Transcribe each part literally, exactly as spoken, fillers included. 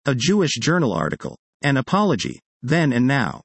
A Jewish journal article. An apology. Then and now.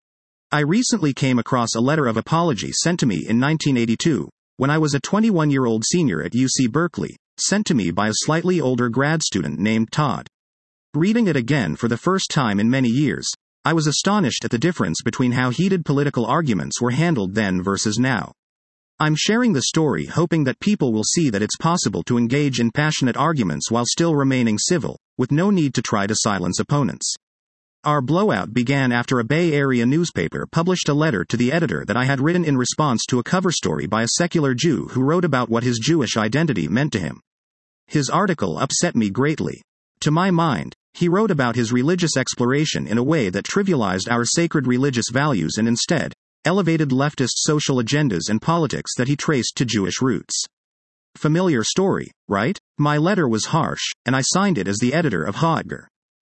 I recently came across a letter of apology sent to me in nineteen eighty-two, when I was a twenty-one-year-old senior at U C Berkeley, sent to me by a slightly older grad student named Todd. Reading it again for the first time in many years, I was astonished at the difference between how heated political arguments were handled then versus now. I'm sharing the story hoping that people will see that it's possible to engage in passionate arguments while still remaining civil, with no need to try to silence opponents. Our blowout began after a Bay Area newspaper published a letter to the editor that I had written in response to a cover story by a secular Jew who wrote about what his Jewish identity meant to him. His article upset me greatly. To my mind, he wrote about his religious exploration in a way that trivialized our sacred religious values and instead elevated leftist social agendas and politics that he traced to Jewish roots. Familiar story, right? My letter was harsh, and I signed it as the editor of Ha'ater,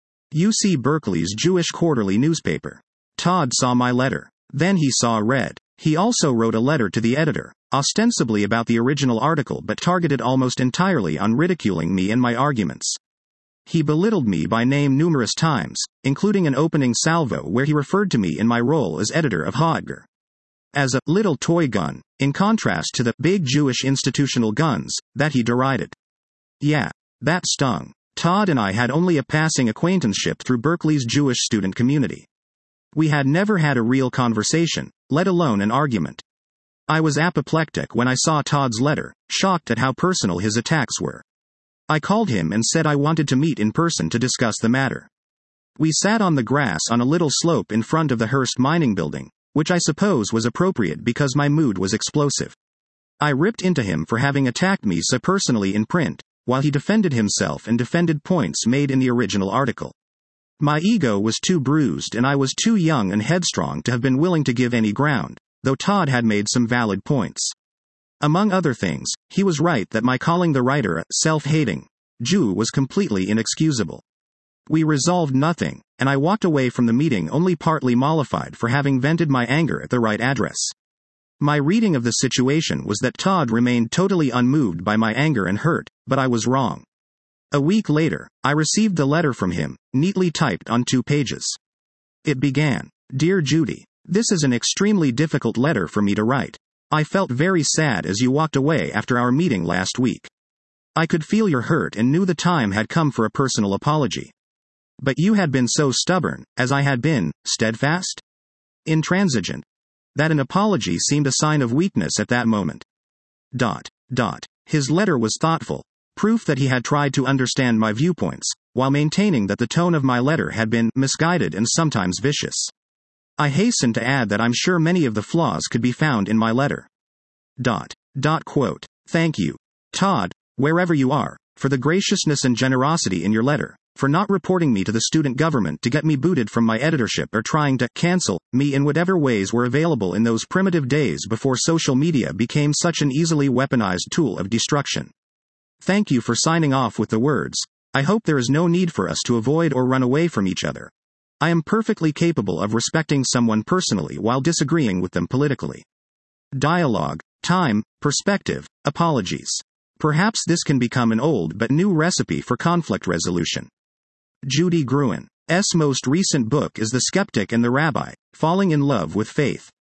U C Berkeley's Jewish quarterly newspaper. Todd saw my letter. Then he saw red. He also wrote a letter to the editor, ostensibly about the original article but targeted almost entirely on ridiculing me and my arguments. He belittled me by name numerous times, including an opening salvo where he referred to me in my role as editor of Ha'ater as a little toy gun, in contrast to the big Jewish institutional guns that he derided. Yeah, that stung. Todd and I had only a passing acquaintanceship through Berkeley's Jewish student community. We had never had a real conversation, let alone an argument. I was apoplectic when I saw Todd's letter, shocked at how personal his attacks were. I called him and said I wanted to meet in person to discuss the matter. We sat on the grass on a little slope in front of the Hearst mining building, which I suppose was appropriate because my mood was explosive. I ripped into him for having attacked me so personally in print, while he defended himself and defended points made in the original article. My ego was too bruised and I was too young and headstrong to have been willing to give any ground, though Todd had made some valid points. Among other things, he was right that my calling the writer a self-hating Jew was completely inexcusable. We resolved nothing, and I walked away from the meeting only partly mollified for having vented my anger at the right address. My reading of the situation was that Todd remained totally unmoved by my anger and hurt, but I was wrong. A week later, I received the letter from him, neatly typed on two pages. It began, "Dear Judy, this is an extremely difficult letter for me to write. I felt very sad as you walked away after our meeting last week. I could feel your hurt and knew the time had come for a personal apology. But you had been so stubborn, as I had been, steadfast? Intransigent. That an apology seemed a sign of weakness at that moment." Dot. Dot. His letter was thoughtful, proof that he had tried to understand my viewpoints, while maintaining that the tone of my letter had been misguided and sometimes vicious. I hasten to add that I'm sure many of the flaws could be found in my letter. Dot. Dot. Quote. "Thank you, Todd, wherever you are, for the graciousness and generosity in your letter, for not reporting me to the student government to get me booted from my editorship or trying to cancel me in whatever ways were available in those primitive days before social media became such an easily weaponized tool of destruction. Thank you for signing off with the words, I hope there is no need for us to avoid or run away from each other. I am perfectly capable of respecting someone personally while disagreeing with them politically. Dialogue, time, perspective, apologies. Perhaps this can become an old but new recipe for conflict resolution." Judy Gruen. S. most recent book is The Skeptic and the Rabbi, Falling in Love with Faith.